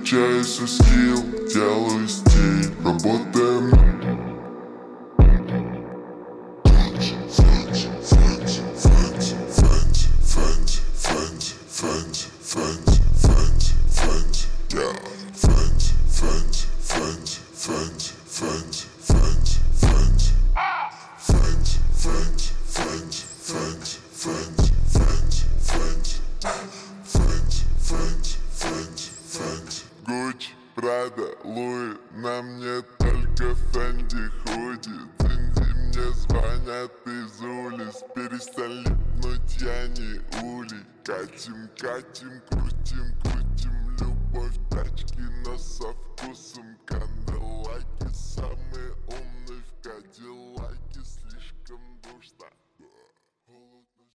Качаю свой скилл, делаю стиль, работаем. Гуччи, Прада, Луи, на мне только Фенди худи. Цинди мне звонят из улиц, перестань липнуть, я не улей. Катим, катим, крутим, крутим, любовь тачки, но со вкусом.